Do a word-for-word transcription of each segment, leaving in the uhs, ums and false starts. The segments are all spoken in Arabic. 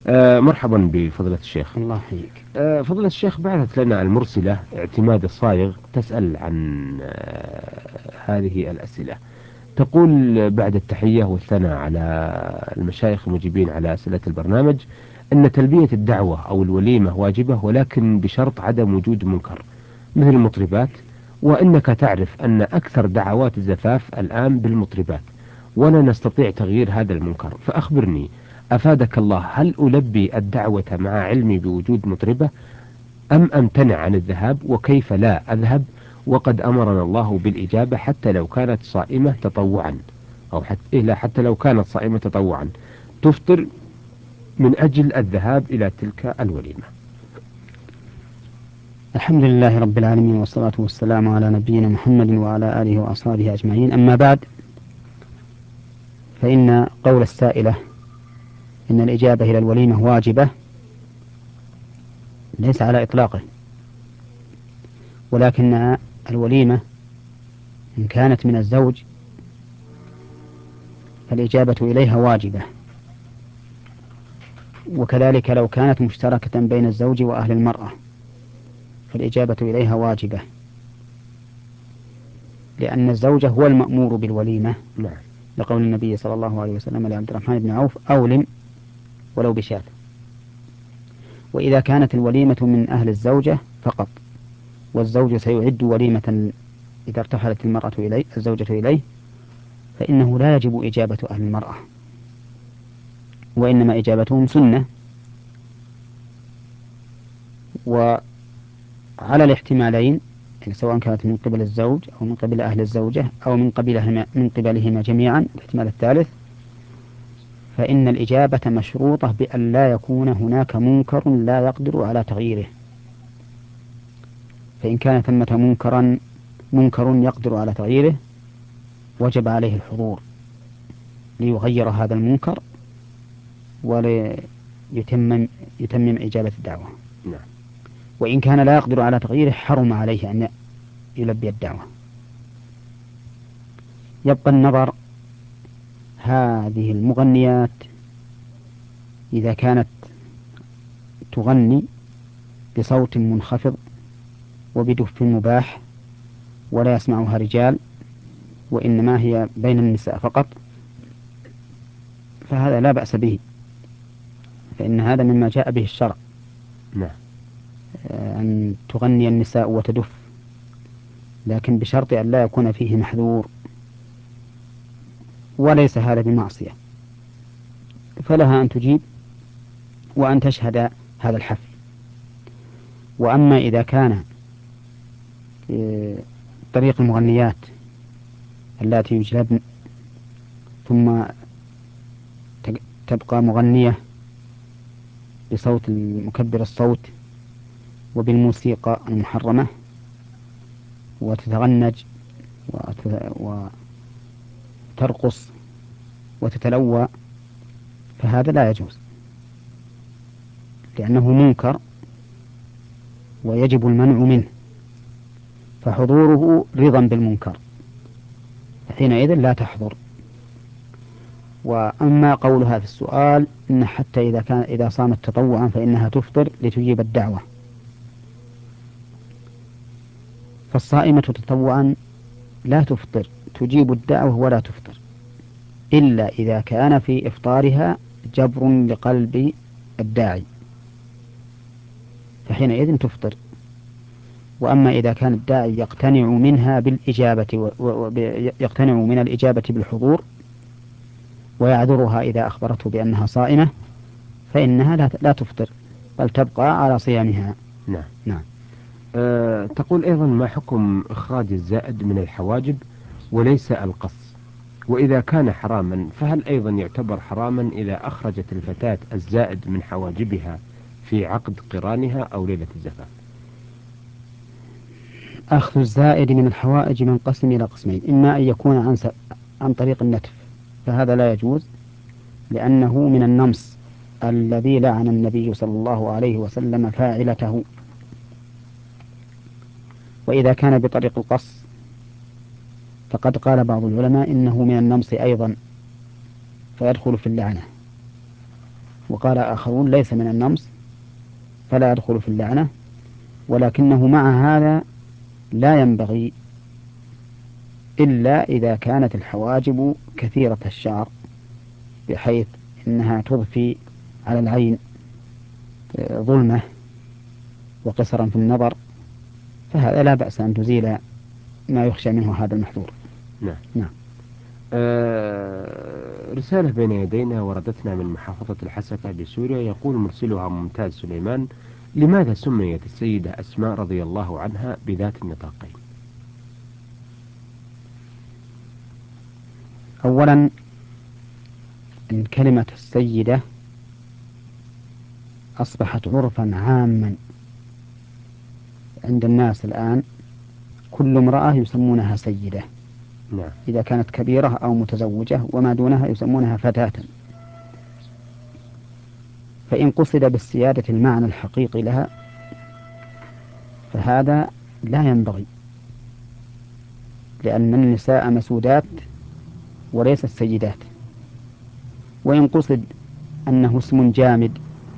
آه مرحبا بفضيلة الشيخ. الله يحييك. آه فضيلة الشيخ، بعثت لنا المرسلة اعتماد الصايغ تسأل عن آه هذه الأسئلة. تقول: بعد التحية والثناء على المشايخ المجيبين على أسئلة البرنامج، أن تلبية الدعوة أو الوليمة واجبة، ولكن بشرط عدم وجود منكر مثل المطربات، وإنك تعرف أن أكثر دعوات الزفاف الآن بالمطربات، ولا نستطيع تغيير هذا المنكر، فأخبرني أفادك الله، هل ألبي الدعوة مع علمي بوجود مطربة، أم أمتنع عن الذهاب؟ وكيف لا أذهب وقد أمرنا الله بالإجابة حتى لو كانت صائمة تطوعا، أو حتى إلا حتى لو كانت صائمة تطوعا تفطر من أجل الذهاب إلى تلك الوليمة؟ الحمد لله رب العالمين، والصلاة والسلام على نبينا محمد وعلى آله وأصحابه أجمعين. أما بعد، فإن قول السائلة إن الإجابة إلى الوليمة واجبة ليس على إطلاقه، ولكن الوليمة إن كانت من الزوج فالإجابة إليها واجبة، وكذلك لو كانت مشتركة بين الزوج وأهل المرأة فالإجابة إليها واجبة، لأن الزوج هو المأمور بالوليمة، نعم. لقول النبي صلى الله عليه وسلم لعبد الرحمن بن عوف: أولم ولو بشاة. وإذا كانت الوليمة من أهل الزوجة فقط، والزوج سيعد وليمة إذا ارتحلت المرأة إليه الزوجة إليه، فإنه لا يجب إجابة أهل المرأة، وإنما إجابتهم سنة. وعلى الاحتمالين، يعني سواء كانت من قبل الزوج أو من قبل أهل الزوجة أو من قبلهما من قبلهما جميعا، الاحتمال الثالث، فإن الإجابة مشروطة بأن لا يكون هناك منكر لا يقدر على تغييره. فإن كان ثمة منكرا منكر يقدر على تغييره وجب عليه الحضور ليغير هذا المنكر وليتمم يتمم إجابة الدعوة. نعم. وإن كان لا يقدر على تغييره حرم عليه أن يلبي الدعوة. يبقى النظر، هذه المغنيات إذا كانت تغني بصوت منخفض وبدف مباح ولا يسمعها رجال، وإنما هي بين النساء فقط، فهذا لا بأس به، فإن هذا مما جاء به الشرع، نعم. أن تغني النساء وتدف، لكن بشرط أن لا يكون فيه محذور، وليس هذا بمعصية، فلها أن تجيب وأن تشهد هذا الحفل. وأما إذا كان طريق المغنيات اللاتي يجلبن ثم تبقى مغنية بصوت المكبر الصوت وبالموسيقى المحرمة وتتغنج وترقص وتتلوى، فهذا لا يجوز، لأنه منكر ويجب المنع منه، فحضوره رضا بالمنكر، حينئذ لا تحضر. وأما قولها في السؤال إن حتى إذا كان إذا صامت تطوعا فإنها تفطر لتجيب الدعوة، فالصائمة تطوعا لا تفطر، تجيب الدعوة ولا تفطر، إلا إذا كان في إفطارها جبر لقلب الداعي، فحينئذ تفطر. وأما إذا كان الداعي يقتنع منها بالإجابة ويقتنع من الإجابة بالحضور ويعذرها إذا أخبرته بأنها صائمة، فإنها لا لا تفطر، بل تبقى على صيامها. نعم. نعم. أه تقول أيضا: ما حكم إخراج الزائد من الحواجب وليس القص؟ وإذا كان حراما فهل أيضا يعتبر حراما إذا أخرجت الفتاة الزائد من حواجبها في عقد قرانها أو ليلة الزفاف؟ أخذ الزائد من الحوائج منقسم إلى قسمين: إما أن يكون عن, س... عن طريق النتف، فهذا لا يجوز، لأنه من النمص الذي لعن النبي صلى الله عليه وسلم فاعلته. وإذا كان بطريق القص فقد قال بعض العلماء إنه من النمص أيضا فيدخل في اللعنة. وقال آخرون ليس من النمص فلا يدخل في اللعنة، ولكنه مع هذا لا ينبغي إلا إذا كانت الحواجب كثيرة الشعر بحيث إنها تضفي على العين ظلمة وقصرا في النظر، فهذا لا بأس أن تزيل ما يخشى منه هذا المحظور. نعم. نعم. آه رسالة بين يدينا وردتنا من محافظة الحسكة بسوريا، يقول مرسلها ممتاز سليمان: لماذا سميت السيدة أسماء رضي الله عنها بذات النطاقين؟ أولا أن كلمة السيدة أصبحت عرفا عاما عند الناس الآن، كل امرأة يسمونها سيدة. نعم. إذا كانت كبيرة أو متزوجة، وما دونها يسمونها فتاة. فإن قصد بالسيادة المعنى الحقيقي لها فهذا لا ينبغي، لأن النساء مسودات وليس السيدات. وإن قصد أنه اسم جامد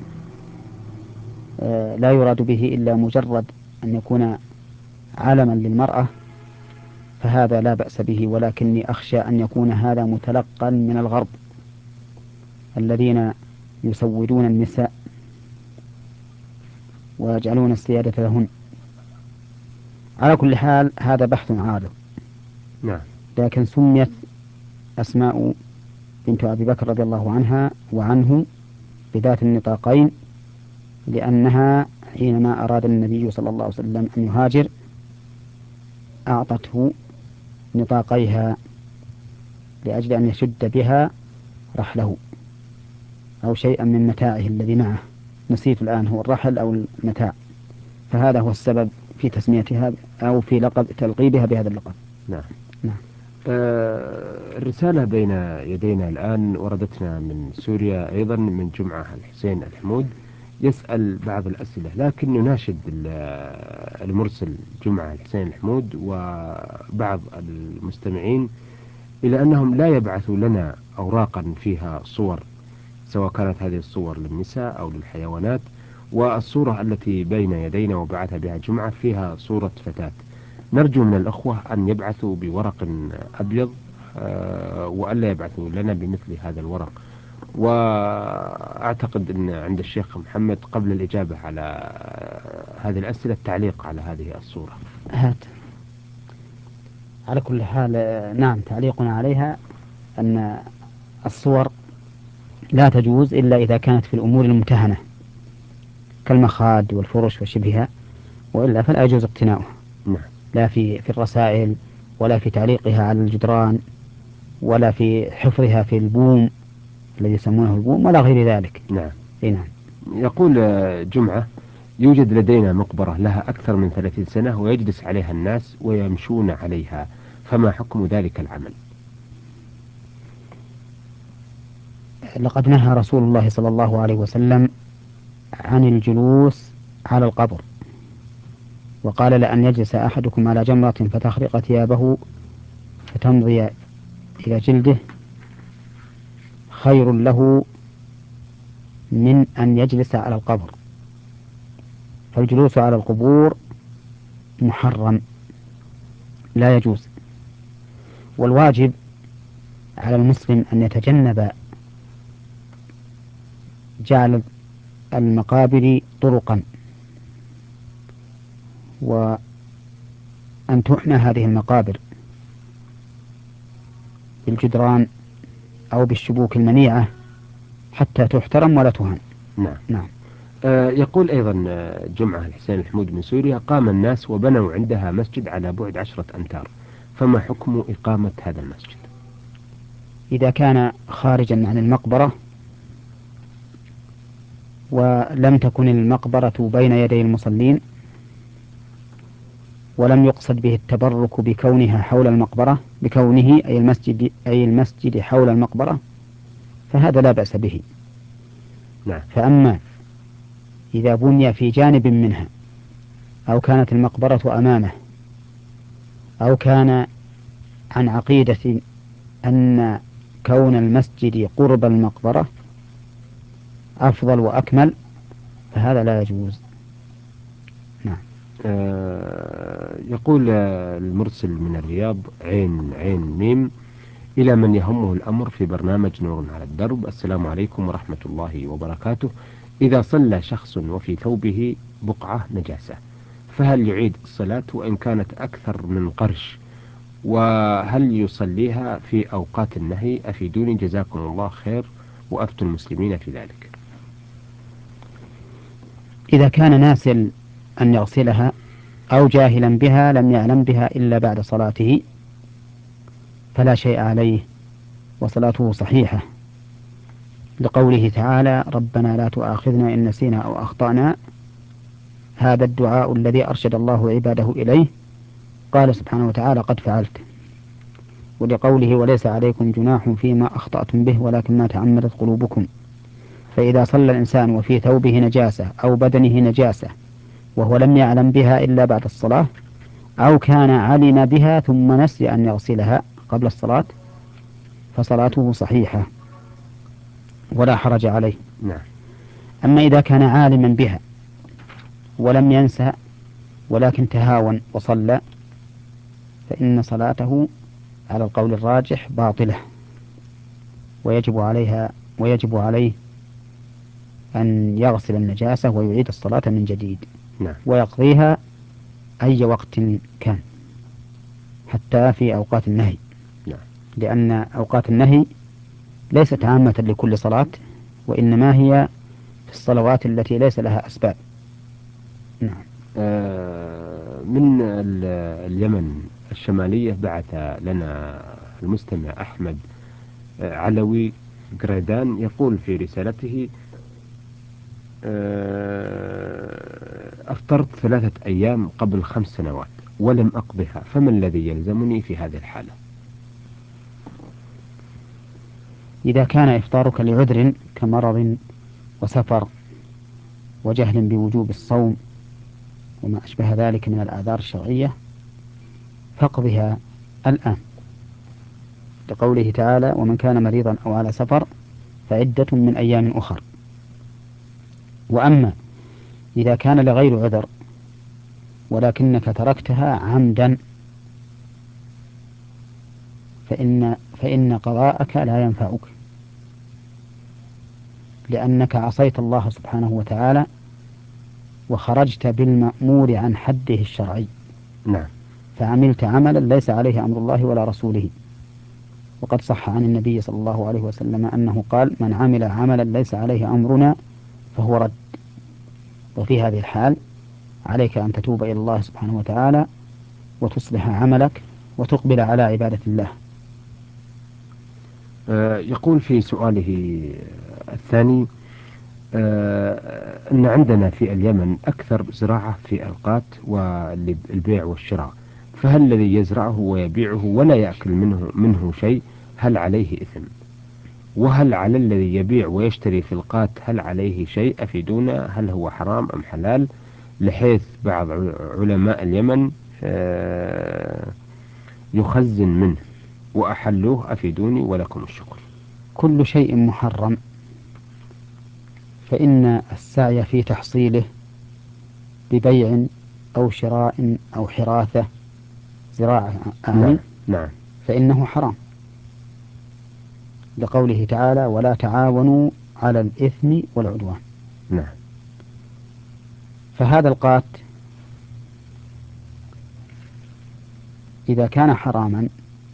لا يراد به إلا مجرد أن يكون علما للمرأة فهذا لا بأس به، ولكني أخشى أن يكون هذا متلقا من الغرب الذين يسودون النساء ويجعلون السيادة لهن. على كل حال هذا بحث عارض. نعم. لكن سميت أسماء بنت أبي بكر رضي الله عنها وعنه بذات النطاقين لأنها حينما أراد النبي صلى الله عليه وسلم أن يهاجر أعطته نطاقيها لأجل أن يشد بها رحله أو شيئا من متاعه الذي معه، نسيت الآن هو الرحل أو المتاع، فهذا هو السبب في تسميتها أو في لقب تلقيبها بهذا اللقب. نعم. نعم. آه الرسالة بين يدينا الآن وردتنا من سوريا أيضا من جمعة الحسين الحمود، يسأل بعض الأسئلة، لكن نناشد المرسل جمعة الحسين الحمود وبعض المستمعين إلى أنهم لا يبعثوا لنا أوراقا فيها صور، سواء كانت هذه الصور للنساء أو للحيوانات. والصورة التي بين يدينا وبعثها بها جمعة فيها صورة فتاة. نرجو من الأخوة أن يبعثوا بورق أبيض أه وألا يبعثوا لنا بمثل هذا الورق. وأعتقد أن عند الشيخ محمد قبل الإجابة على هذه الأسئلة التعليق على هذه الصورة. هات. على كل حال نعم، تعليقنا عليها أن الصور لا تجوز إلا إذا كانت في الأمور الممتهنة كالمخاد والفرش وشبهها، وإلا فلا يجوز اقتناؤها. نعم. لا في في الرسائل ولا في تعليقها على الجدران ولا في حفرها في البوم الذي يسمونه البوم ولا غير ذلك. نعم. إيه نعم. يقول جمعة: يوجد لدينا مقبرة لها أكثر من ثلاثين سنة ويجلس عليها الناس ويمشون عليها، فما حكم ذلك العمل؟ لقد نهى رسول الله صلى الله عليه وسلم عن الجلوس على القبر، وقال: لأن يجلس أحدكم على جمرة فتخرق ثيابه فتمضي إلى جلده خير له من أن يجلس على القبر. فالجلوس على القبور محرم لا يجوز، والواجب على المسلم أن يتجنب جعل المقابر طرقا، وأن تحنى هذه المقابر بالجدران أو بالشبوك المنيعة حتى تحترم ولا تهان. نعم. نعم. آه يقول أيضا جمعة الحسين الحمود من سوريا: قام الناس وبنوا عندها مسجد على بعد عشرة أمتار، فما حكم إقامة هذا المسجد؟ إذا كان خارجا عن المقبرة ولم تكن المقبرة بين يدي المصلين ولم يقصد به التبرك بكونها حول المقبرة بكونه أي المسجد أي المسجد حول المقبرة فهذا لا بأس به. نعم. فأما إذا بني في جانب منها أو كانت المقبرة أمامه أو كان عن عقيدة أن كون المسجد قرب المقبرة أفضل وأكمل فهذا لا يجوز. نعم. آه يقول المرسل من الرياض عين عين ميم إلى من يهمه الأمر في برنامج نور على الدرب: السلام عليكم ورحمة الله وبركاته. إذا صلى شخص وفي ثوبه بقعة نجاسة فهل يعيد الصلاة وإن كانت أكثر من قرش؟ وهل يصليها في أوقات النهي؟ أفيدوني جزاكم الله خير وأفتوا المسلمين في ذلك. إذا كان ناسل أن يغسلها أو جاهلا بها لم يعلم بها إلا بعد صلاته فلا شيء عليه وصلاته صحيحة، لقوله تعالى: ربنا لا تؤاخذنا إن نسينا أو أخطأنا. هذا الدعاء الذي أرشد الله عباده إليه، قال سبحانه وتعالى: قد فعلت. ولقوله: وليس عليكم جناح فيما أخطأتم به ولكن ما تعمدت قلوبكم. فإذا صلى الإنسان وفي ثوبه نجاسة أو بدنه نجاسة وهو لم يعلم بها إلا بعد الصلاة، أو كان علم بها ثم نسي أن يغسلها قبل الصلاة، فصلاته صحيحة ولا حرج عليه. نعم. أما إذا كان عالما بها ولم ينسى ولكن تهاون وصلى فإن صلاته على القول الراجح باطلة، ويجب عليها ويجب عليه أن يغسل النجاسة ويعيد الصلاة من جديد. نعم. ويقضيها أي وقت كان، حتى في أوقات النهي. نعم. لأن أوقات النهي ليست عامة لكل صلاة، وإنما هي في الصلوات التي ليس لها أسباب. نعم. آه من اليمن الشمالية بعث لنا المستمع أحمد علوي قريدان يقول في رسالته: أفطرت ثلاثة أيام قبل خمس سنوات ولم أقضها، فما الذي يلزمني في هذه الحالة؟ إذا كان إفطارك لعذر كمرض وسفر وجهل بوجوب الصوم وما أشبه ذلك من الأعذار الشرعية فاقضها الآن، لقوله تعالى: ومن كان مريضا أو على سفر فعدة من أيام أخر. وأما إذا كان لغير عذر ولكنك تركتها عمدا فإن, فإن قضاءك لا ينفعك، لأنك عصيت الله سبحانه وتعالى وخرجت بالمأمور عن حده الشرعي. نعم. فعملت عملا ليس عليه أمر الله ولا رسوله. وقد صح عن النبي صلى الله عليه وسلم أنه قال: من عمل عملا ليس عليه أمرنا فهو رد. وفي هذه الحال عليك أن تتوب إلى الله سبحانه وتعالى وتصلح عملك وتقبل على عبادة الله. آه يقول في سؤاله الثاني: آه أن عندنا في اليمن أكثر زراعة في أوقات والبيع والشراء، فهل الذي يزرعه ويبيعه ولا يأكل منه منه شيء هل عليه إثم؟ وهل على الذي يبيع ويشتري في القات هل عليه شيء؟ أفيدونا، هل هو حرام أم حلال؟ لحيث بعض علماء اليمن آه يخزن منه وأحلوه، أفيدوني ولكم الشكر. كل شيء محرم، فإن السعي في تحصيله ببيع أو شراء أو حراثة زراعة أعني نعم. نعم. فإنه حرام، لقوله تعالى: ولا تعاونوا على الإثم والعدوان. نعم. فهذا القات إذا كان حراما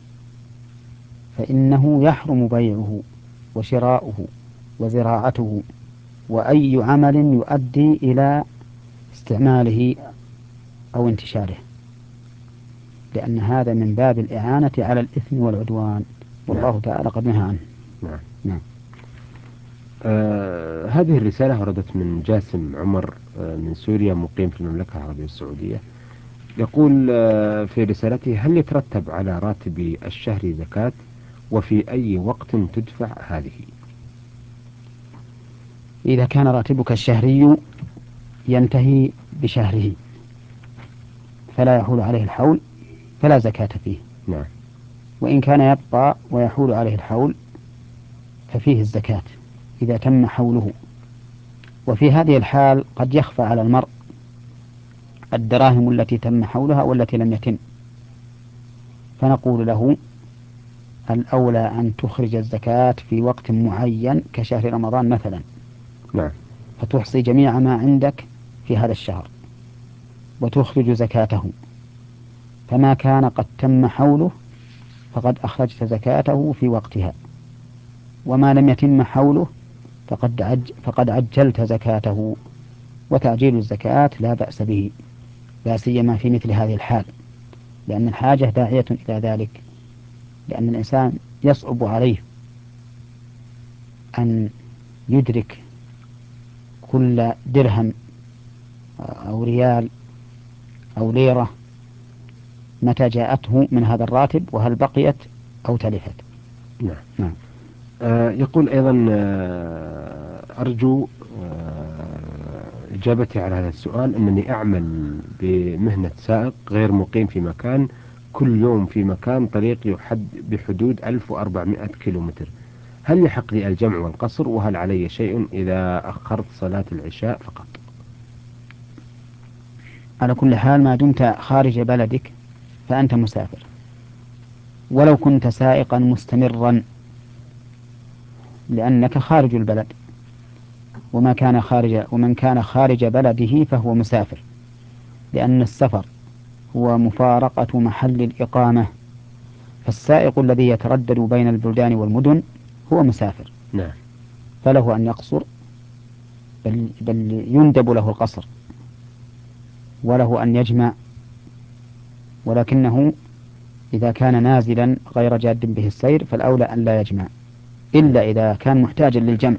فإنه يحرم بيعه وشراؤه وزراعته وأي عمل يؤدي إلى استعماله أو انتشاره، لأن هذا من باب الإعانة على الإثم والعدوان، والله نعم. تعالى قد نهى عنه. نعم. نعم. آه هذه الرسالة وردت من جاسم عمر آه من سوريا مقيم في المملكة العربية السعودية. يقول آه في رسالته: هل يترتب على راتب الشهر زكاة؟ وفي أي وقت تدفع هذه؟ إذا كان راتبك الشهري ينتهي بشهره فلا يحول عليه الحول فلا زكاة فيه. نعم. وإن كان يبقى ويحول عليه الحول ففيه الزكاة إذا تم حوله وفي هذه الحال قد يخفى على المرء الدراهم التي تم حولها والتي لم يتم، فنقول له الأولى أن تخرج الزكاة في وقت معين كشهر رمضان مثلا، نعم. فتحصي جميع ما عندك في هذا الشهر وتخرج زكاته، فما كان قد تم حوله فقد أخرجت زكاته في وقتها، وما لم يتم حوله فقد, عج فقد عجلت زكاته. وتعجيل الزكاة لا بأس به، لا سيما في مثل هذه الحال، لأن الحاجة داعية إلى ذلك، لأن الإنسان يصعب عليه أن يدرك كل درهم أو ريال أو ليرة متى جاءته من هذا الراتب، وهل بقيت أو تلفت. نعم. نعم. آه يقول أيضا آه أرجو آه إجابتي على هذا السؤال، أنني أعمل بمهنة سائق غير مقيم في مكان، كل يوم في مكان طريق يحد بحدود ألف وأربعمائة كيلومتر، هل يحق لي الجمع والقصر؟ وهل علي شيء إذا أخرت صلاة العشاء فقط؟ على كل حال ما دمت خارج بلدك فأنت مسافر، ولو كنت سائقا مستمرا، لأنك خارج البلد، وما كان خارج ومن كان خارج بلده فهو مسافر، لأن السفر هو مفارقة محل الإقامة، فالسائق الذي يتردد بين البلدان والمدن هو مسافر. نعم. فله أن يقصر، بل, بل يندب له القصر، وله أن يجمع، ولكنه إذا كان نازلا غير جاد به السير فالأولى أن لا يجمع، إلا إذا كان محتاجا للجمع،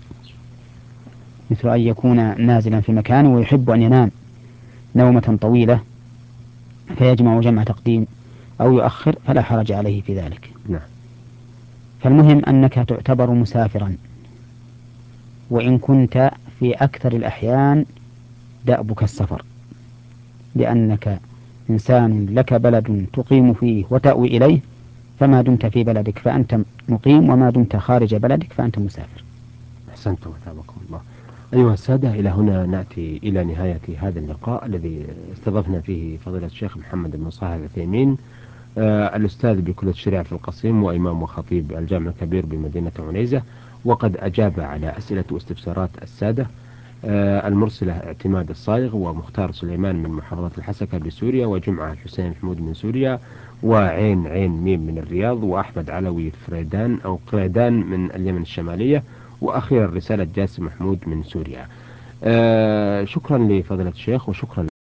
مثل أن يكون نازلا في مكان ويحب أن ينام نومة طويلة فيجمع جمع تقديم أو يؤخر، فلا حرج عليه في ذلك. نعم. فالمهم أنك تعتبر مسافرا، وإن كنت في أكثر الأحيان دأبك السفر، لأنك إنسان لك بلد تقيم فيه وتأوي إليه، فما دمت في بلدك فأنت مقيم، وما دمت خارج بلدك فأنت مسافر. أحسنت وثابكم الله. أيها السادة، إلى هنا نأتي إلى نهاية هذا اللقاء الذي استضفنا فيه فضيلة الشيخ محمد بن صالح العثيمين، آه الأستاذ بكلية الشريعة في القصيم وإمام وخطيب الجامع الكبير بمدينة عنيزة، وقد أجاب على أسئلة واستفسارات السادة آه المرسلة اعتماد الصايغ ومختار سليمان من محافظة الحسكة بسوريا، وجمعة الحسين محمود من سوريا، وعين عين ميم من الرياض، وأحمد علوي فريدان أو قريدان من اليمن الشمالية، وأخيرا رسالة جاسم محمود من سوريا. آه شكرا لفضيلة الشيخ وشكرا